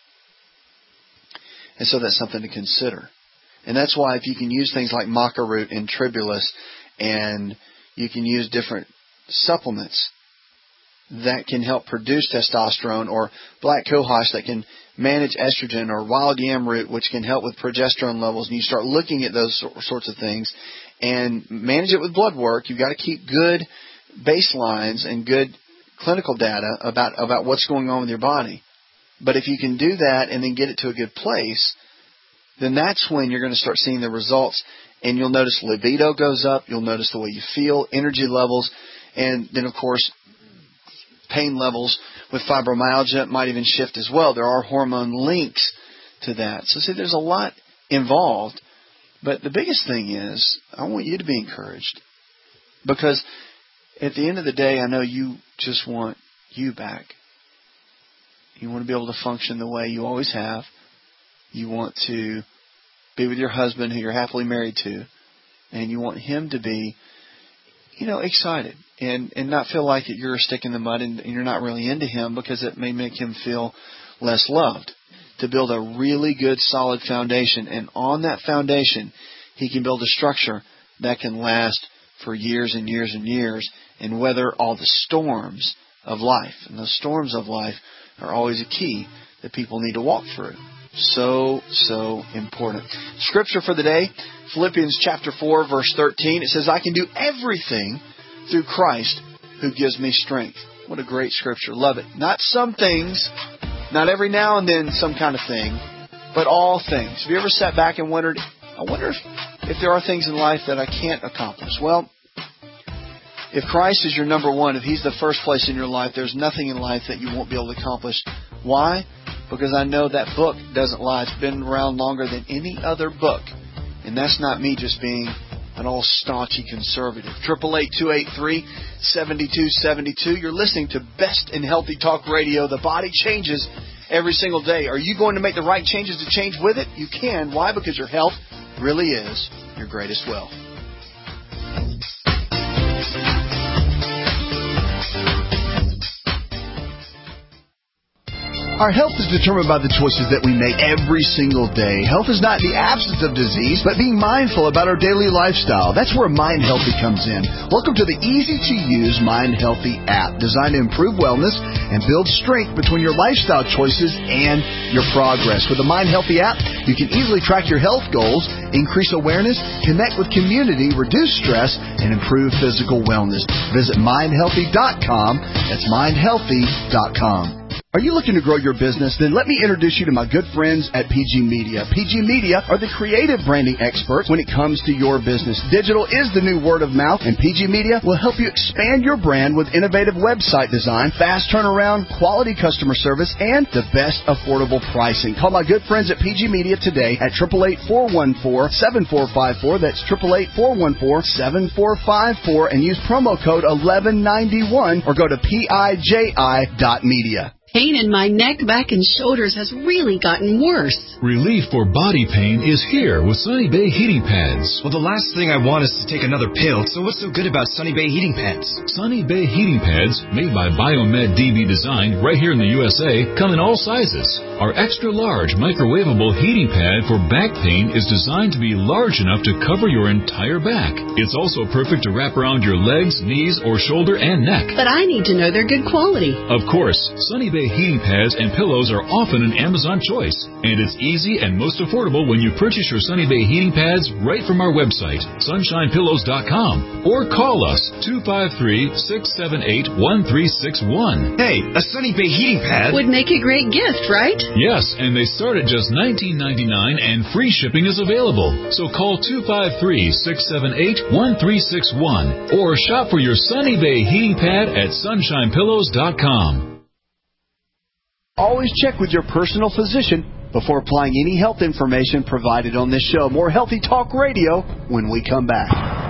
And so that's something to consider. And that's why if you can use things like maca root and tribulus, and you can use different supplements that can help produce testosterone, or black cohosh that can manage estrogen, or wild yam root, which can help with progesterone levels, and you start looking at those sorts of things and manage it with blood work. You've got to keep good baselines and good clinical data about, about what's going on with your body. But if you can do that and then get it to a good place, then that's when you're going to start seeing the results, and you'll notice libido goes up, you'll notice the way you feel, energy levels, and then, of course, pain levels with fibromyalgia might even shift as well. There are hormone links to that. So, see, there's a lot involved. But the biggest thing is, I want you to be encouraged. Because at the end of the day, I know you just want you back. You want to be able to function the way you always have. You want to be with your husband who you're happily married to. And you want him to be, you know, excited. And, and not feel like that you're a stick in the mud and, and you're not really into him, because it may make him feel less loved. To build a really good, solid foundation. And on that foundation, he can build a structure that can last for years and years and years and weather all the storms of life. And those storms of life are always a key that people need to walk through. So, so important. Scripture for the day, Philippians chapter four, verse thirteen. It says, I can do everything through Christ who gives me strength. What a great scripture. Love it. Not some things, not every now and then some kind of thing, but all things. Have you ever sat back and wondered, I wonder if, if there are things in life that I can't accomplish? Well, if Christ is your number one, if He's the first place in your life, there's nothing in life that you won't be able to accomplish. Why? Because I know that book doesn't lie. It's been around longer than any other book. And that's not me just being an all staunchy conservative. eight eight eight, two eight three, seven two seven two. You're listening to Best in Healthy Talk Radio. The body changes every single day. Are you going to make the right changes to change with it? You can. Why? Because your health really is your greatest wealth. Our health is determined by the choices that we make every single day. Health is not the absence of disease, but being mindful about our daily lifestyle. That's where Mind Healthy comes in. Welcome to the easy-to-use Mind Healthy app, designed to improve wellness and build strength between your lifestyle choices and your progress. With the Mind Healthy app, you can easily track your health goals, increase awareness, connect with community, reduce stress, and improve physical wellness. Visit mind healthy dot com. That's mind healthy dot com. Are you looking to grow your business? Then let me introduce you to my good friends at P G Media. P G Media are the creative branding experts when it comes to your business. Digital is the new word of mouth, and P G Media will help you expand your brand with innovative website design, fast turnaround, quality customer service, and the best affordable pricing. Call my good friends at P G Media today at eight eight eight, four one four, seven four five four. That's eight eight eight, four one four, seven four five four, and use promo code eleven ninety-one or go to P I J I dot media. Pain in my neck, back, and shoulders has really gotten worse. Relief for body pain is here with Sunny Bay heating pads. Well, the last thing I want is to take another pill, so what's so good about Sunny Bay heating pads? Sunny Bay heating pads, made by Biomed D B Design right here in the U S A, come in all sizes. Our extra large microwavable heating pad for back pain is designed to be large enough to cover your entire back. It's also perfect to wrap around your legs, knees, or shoulder and neck. But I need to know they're good quality. Of course, Sunny Bay heating pads and pillows are often an Amazon choice, and it's easy and most affordable when you purchase your Sunny Bay heating pads right from our website, sunshine pillows dot com, or call us two five three, six seven eight, one three six one. Hey, a Sunny Bay heating pad would make a great gift, right? Yes, and they start at just nineteen ninety-nine, and free shipping is available. So call two five three, six seven eight, one three six one or shop for your Sunny Bay heating pad at sunshine pillows dot com. Always check with your personal physician before applying any health information provided on this show. More Healthy Talk Radio when we come back.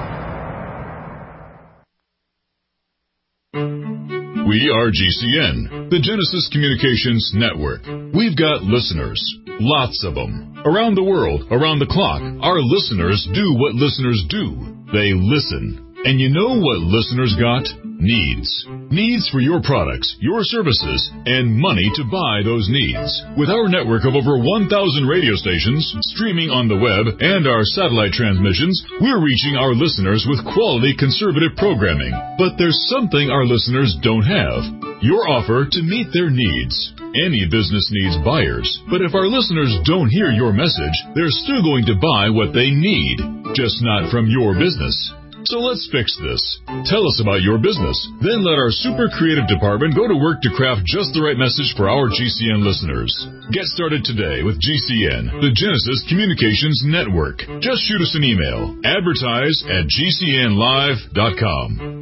We are G C N, the Genesis Communications Network. We've got listeners, lots of them. Around the world, around the clock, our listeners do what listeners do. They listen. And you know what listeners got? Needs. Needs for your products, your services, and money to buy those needs. With our network of over one thousand radio stations, streaming on the web, and our satellite transmissions, we're reaching our listeners with quality conservative programming. But there's something our listeners don't have. Your offer to meet their needs. Any business needs buyers, but if our listeners don't hear your message, they're still going to buy what they need, just not from your business. So let's fix this. Tell us about your business. Then let our super creative department go to work to craft just the right message for our G C N listeners. Get started today with G C N, the Genesis Communications Network. Just shoot us an email. Advertise at G C N live dot com.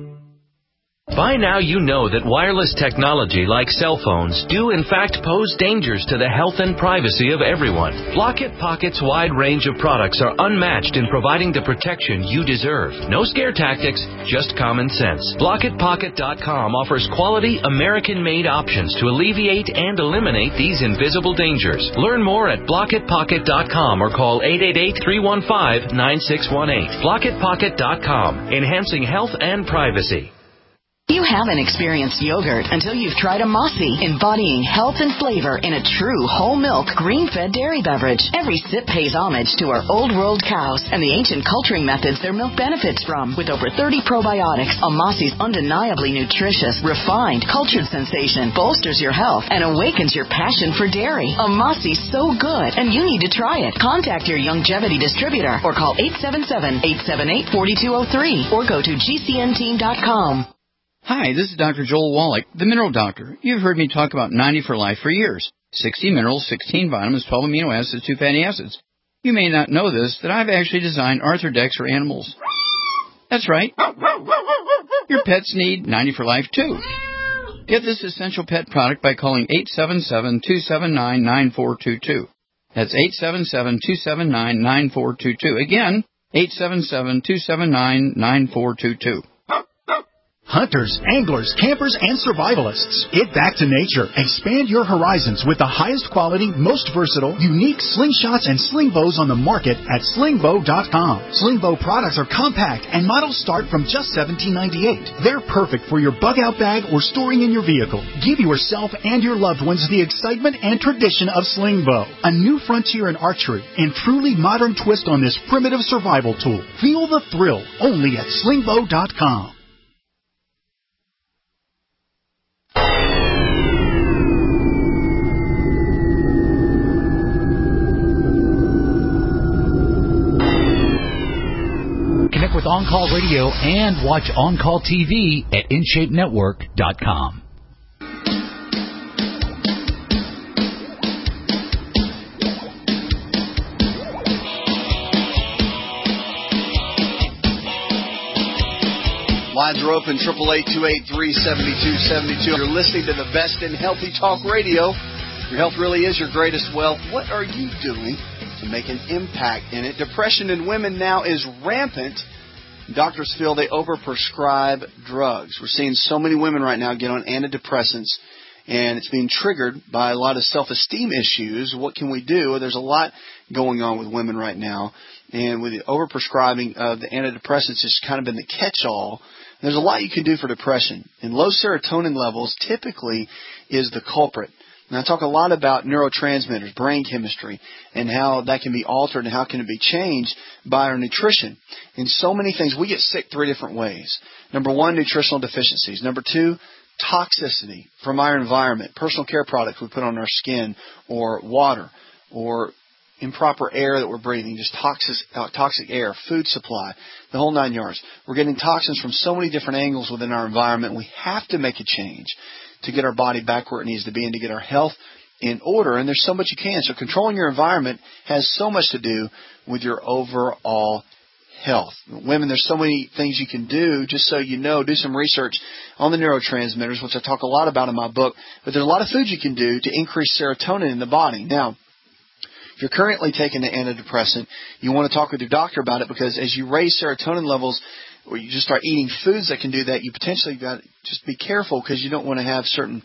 By now you know that wireless technology like cell phones do in fact pose dangers to the health and privacy of everyone. Blockit Pocket's wide range of products are unmatched in providing the protection you deserve. No scare tactics, just common sense. Blockit Pocket dot com offers quality American-made options to alleviate and eliminate these invisible dangers. Learn more at Blockit Pocket dot com or call eight eight eight, three one five, nine six one eight. Blockit Pocket dot com, enhancing health and privacy. You haven't experienced yogurt until you've tried a Mossy, embodying health and flavor in a true whole milk, green-fed dairy beverage. Every sip pays homage to our old world cows and the ancient culturing methods their milk benefits from. With over thirty probiotics, a Mossy's undeniably nutritious, refined, cultured sensation bolsters your health and awakens your passion for dairy. A Mossy's so good, and you need to try it. Contact your Youngevity distributor or call eight seven seven, eight seven eight, four two zero three or go to G C N team dot com. Hi, this is Doctor Joel Wallach, the Mineral Doctor. You've heard me talk about ninety for Life for years. sixty minerals, sixteen vitamins, twelve amino acids, two fatty acids. You may not know this, that I've actually designed Arthrodex for animals. That's right. Your pets need ninety for Life too. Get this essential pet product by calling eight seven seven, two seven nine, nine four two two. That's eight seven seven, two seven nine, nine four two two. Again, eight seven seven, two seven nine, nine four two two. Hunters, anglers, campers, and survivalists. Get back to nature. Expand your horizons with the highest quality, most versatile, unique slingshots and sling bows on the market at sling bow dot com. Sling bow products are compact and models start from just seventeen ninety-eight. They're perfect for your bug out bag or storing in your vehicle. Give yourself and your loved ones the excitement and tradition of sling bow. A new frontier in archery and truly modern twist on this primitive survival tool. Feel the thrill only at sling bow dot com. Connect with On Call Radio and watch On Call T V at in shape network dot com. Lines are open, eight eight eight, two eight three, seven two seven two. You're listening to the best in Healthy Talk Radio. Your health really is your greatest wealth. What are you doing to make an impact in it? Depression in women now is rampant. Doctors feel they overprescribe drugs. We're seeing so many women right now get on antidepressants, and it's being triggered by a lot of self-esteem issues. What can we do? Well, there's a lot going on with women right now, and with the overprescribing of the antidepressants, it's kind of been the catch-all. There's a lot you can do for depression, and low serotonin levels typically is the culprit. And I talk a lot about neurotransmitters, brain chemistry, and how that can be altered and how can it be changed by our nutrition. In so many things, we get sick three different ways. Number one, nutritional deficiencies. Number two, toxicity from our environment, personal care products we put on our skin, or water, or improper air that we're breathing, just toxic, uh, toxic air, food supply, the whole nine yards. We're getting toxins from so many different angles within our environment. We have to make a change to get our body back where it needs to be and to get our health in order. And there's so much you can. So controlling your environment has so much to do with your overall health. Women, there's so many things you can do. Just so you know, do some research on the neurotransmitters, which I talk a lot about in my book. But there's a lot of foods you can do to increase serotonin in the body. Now, if you're currently taking an antidepressant, you want to talk with your doctor about it, because as you raise serotonin levels, or you just start eating foods that can do that, you potentially got to just be careful, because you don't want to have certain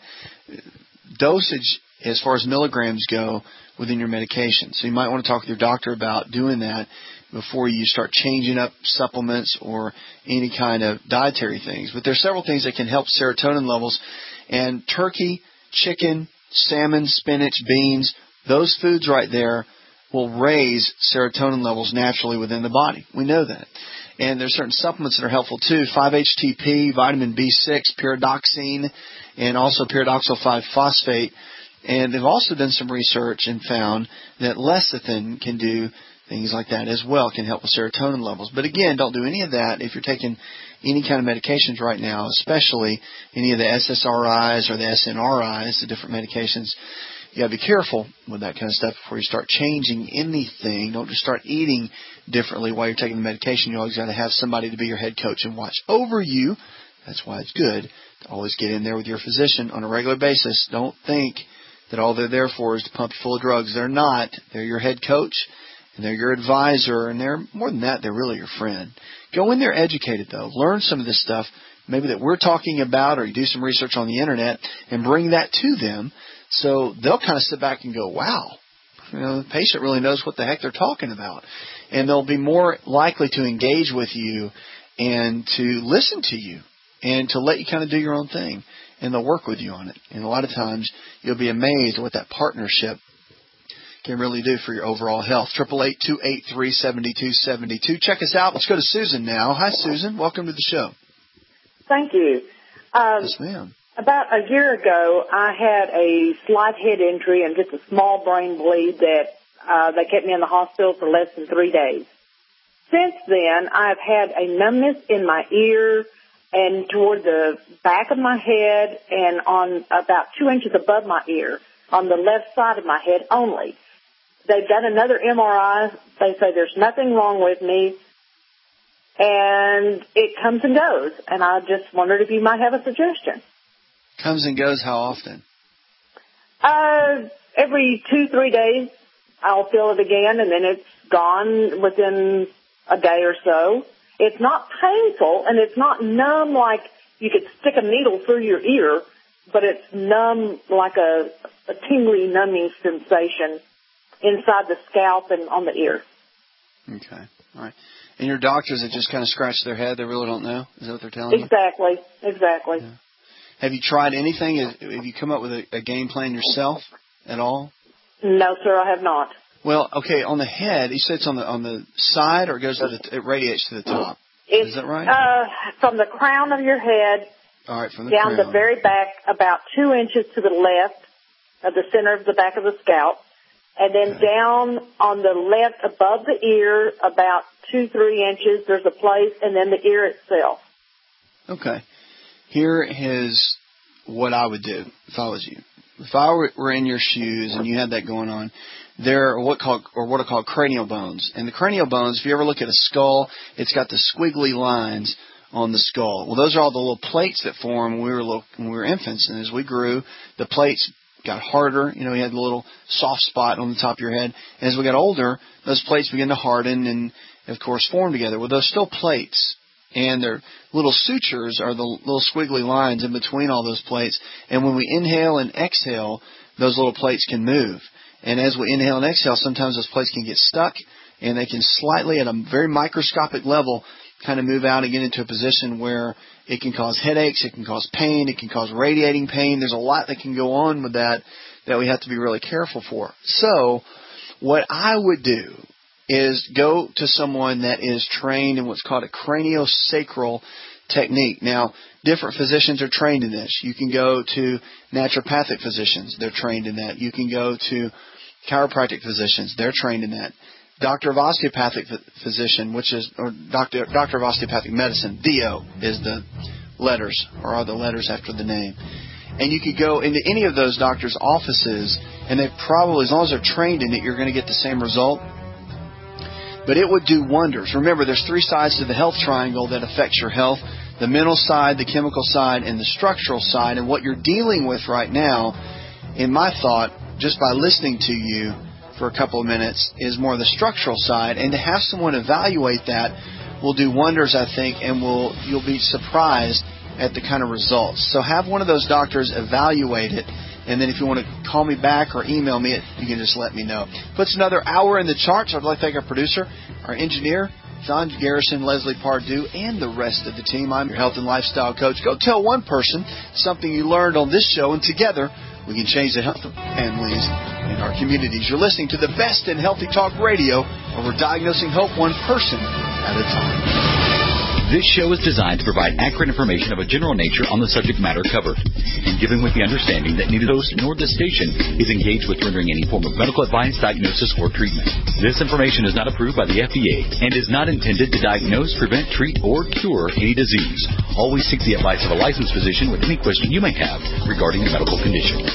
dosage as far as milligrams go within your medication. So you might want to talk with your doctor about doing that before you start changing up supplements or any kind of dietary things. But there's several things that can help serotonin levels, and turkey, chicken, salmon, spinach, beans, those foods right there will raise serotonin levels naturally within the body. We know that. And there's certain supplements that are helpful too. five H T P, vitamin B six, pyridoxine, and also pyridoxal five phosphate. And they've also done some research and found that lecithin can do things like that as well, can help with serotonin levels. But again, don't do any of that if you're taking any kind of medications right now, especially any of the S S R Is or the S N R Is, the different medications. You got to be careful with that kind of stuff before you start changing anything. Don't just start eating differently while you're taking the medication. You always got to have somebody to be your head coach and watch over you. That's why it's good to always get in there with your physician on a regular basis. Don't think that all they're there for is to pump you full of drugs. They're not. They're your head coach, and they're your advisor, and they're more than that, they're really your friend. Go in there educated, though. Learn some of this stuff, maybe that we're talking about, or you do some research on the Internet, and bring that to them. So they'll kind of sit back and go, wow, you know, the patient really knows what the heck they're talking about. And they'll be more likely to engage with you and to listen to you and to let you kind of do your own thing. And they'll work with you on it. And a lot of times you'll be amazed at what that partnership can really do for your overall health. eight eight eight, two eight three, seven two seven two. Check us out. Let's go to Susan now. Hi, Susan. Welcome to the show. Thank you. Um, yes, ma'am. About a year ago, I had a slight head injury and just a small brain bleed that uh, they kept me in the hospital for less than three days. Since then, I've had a numbness in my ear and toward the back of my head and on about two inches above my ear on the left side of my head only. They've done another M R I. They say there's nothing wrong with me, and it comes and goes. And I just wondered if you might have a suggestion. Comes and goes how often? Uh, every two, three days, I'll feel it again, and then it's gone within a day or so. It's not painful, and it's not numb like you could stick a needle through your ear, but it's numb, like a, a tingly, numbing sensation inside the scalp and on the ear. Okay. All right. And your doctors that just kind of scratch their head, they really don't know? Is that what they're telling you? Exactly. Exactly. Yeah. Have you tried anything? Have you come up with a, a game plan yourself at all? No, sir, I have not. Well, okay, on the head, you said it's on the on the side, or it goes to the, it radiates to the top. It's, Is that right? Uh, from the crown of your head All right, from the down crown. the very back, about two inches to the left of the center of the back of the scalp, and then okay. down on the left above the ear, about two, three inches, there's a place, and then the ear itself. Okay. Here is what I would do if I was you. If I were in your shoes and you had that going on, there are what called or what are called cranial bones. And the cranial bones, if you ever look at a skull, it's got the squiggly lines on the skull. Well, those are all the little plates that form when we were little, when we were infants. And as we grew, the plates got harder. You know, you had a little soft spot on the top of your head. And as we got older, those plates began to harden and, of course, form together. Well, those still plates. And their little sutures are the little squiggly lines in between all those plates. And when we inhale and exhale, those little plates can move. And as we inhale and exhale, sometimes those plates can get stuck, and they can slightly, at a very microscopic level, kind of move out and get into a position where it can cause headaches, it can cause pain, it can cause radiating pain. There's a lot that can go on with that that we have to be really careful for. So what I would do is go to someone that is trained in what's called a craniosacral technique. Now, different physicians are trained in this. You can go to naturopathic physicians. They're trained in that. You can go to chiropractic physicians. They're trained in that. Doctor of osteopathic physician, which is, or doctor, doctor of osteopathic medicine, D O is the letters, or are the letters after the name. And you could go into any of those doctors' offices, and they probably, as long as they're trained in it, you're going to get the same result. But it would do wonders. Remember, there's three sides to the health triangle that affects your health. The mental side, the chemical side, and the structural side. And what you're dealing with right now, in my thought, just by listening to you for a couple of minutes, is more the structural side. And to have someone evaluate that will do wonders, I think, and will you'll be surprised at the kind of results. So have one of those doctors evaluate it. And then if you want to call me back or email me, you can just let me know. Puts another hour in the charts. I'd like to thank our producer, our engineer, John Garrison, Leslie Pardue, and the rest of the team. I'm your health and lifestyle coach. Go tell one person something you learned on this show, and together we can change the health of families in our communities. You're listening to the best in healthy talk radio, where we're diagnosing hope one person at a time. This show is designed to provide accurate information of a general nature on the subject matter covered, and given with the understanding that neither host nor this station is engaged with rendering any form of medical advice, diagnosis, or treatment. This information is not approved by the F D A and is not intended to diagnose, prevent, treat, or cure any disease. Always seek the advice of a licensed physician with any question you may have regarding a medical condition.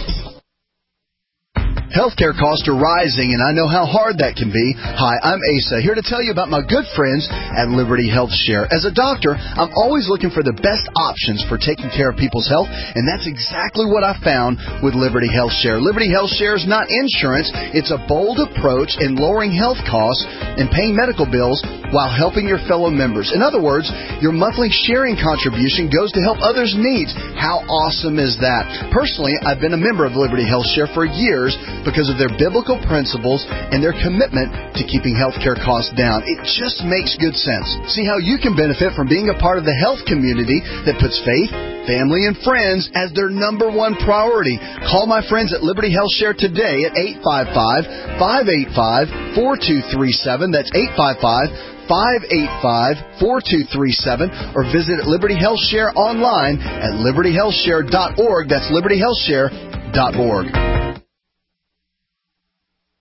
Healthcare costs are rising, and I know how hard that can be. Hi, I'm Asa, here to tell you about my good friends at Liberty Health Share. As a doctor, I'm always looking for the best options for taking care of people's health, and that's exactly what I found with Liberty Health Share. Liberty Health Share is not insurance. It's a bold approach in lowering health costs and paying medical bills while helping your fellow members. In other words, your monthly sharing contribution goes to help others' needs. How awesome is that? Personally, I've been a member of Liberty Health Share for years because of their biblical principles and their commitment to keeping healthcare costs down. It just makes good sense. See how you can benefit from being a part of the health community that puts faith, family, and friends as their number one priority. Call my friends at Liberty Health Share today at eight five five, five eight five, four two three seven. That's eight five five, five eight five, four two three seven, or visit Liberty Health Share online at liberty health share dot org. That's liberty health share dot org.